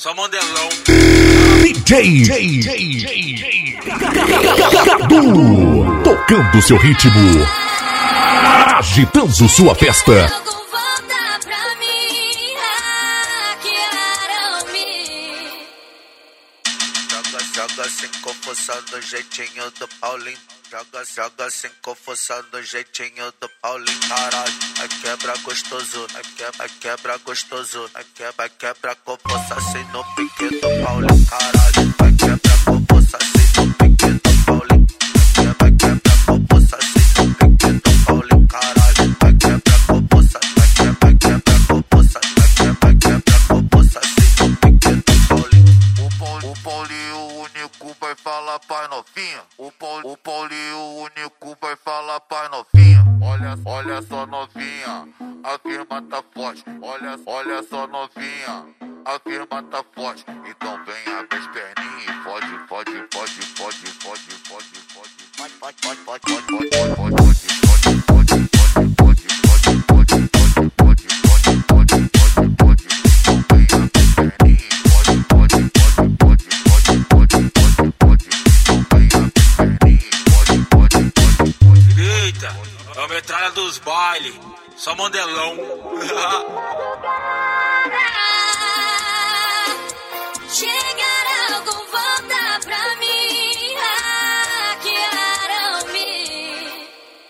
Só Mandelão. DJ Cadu, tocando seu ritmo, agitando sua festa. Joga sem confusão do jeitinho do Paulinho. Joga sem confusão do jeitinho do Paulinho. Caralho, é quebra gostoso, é quebra gostoso, é quebra confusão assim no pique do Paulinho. Caralho, é quebra confusão assim no pique do Paulinho. É quebra confusão assim no pique do Paulinho. Caralho, é quebra confusão, é quebra confusão, é quebra confusão assim no pique do Paulinho. O Paulinho único vai falar pai novinha. O Paulinho único vai falar pai novinha. Olha só novinha, a firma tá forte. Olha só novinha, a firma tá forte. Então vem abre as perninhas e fode. É a metralha dos bailes, só Mandelão. Chegará com volta pra mim, hackearam-me.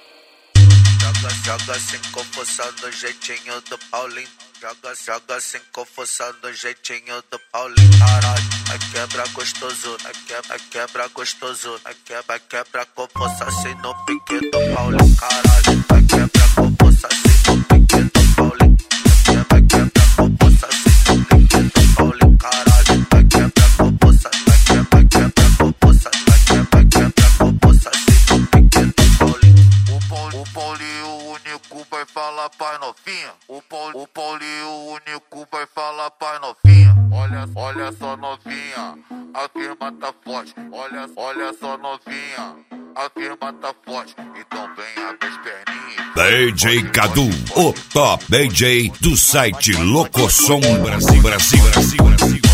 Joga sem confusão do jeitinho do Paulinho. Joga sem confusão do jeitinho do Paulinho. Caralho, é quebra gostoso, é quebra gostoso, é quebra confusão assim no pique do Paulinho. Caralho, é quebra confusão assim no pique do Paulinho. É quebra confusão assim no pique do Paulinho. Caralho, é quebra confusão, é quebra confusão, é quebra confusão assim no pique do Paulinho. O Paulinho único vai falar pai novinha. O Paulinho único vai falar pai novinha. Olha só novinha, a firma tá forte. Olha só novinha, a firma tá forte. Então vem abre as perninhas. DJ Cadu, o top DJ do site Locosom Brasil.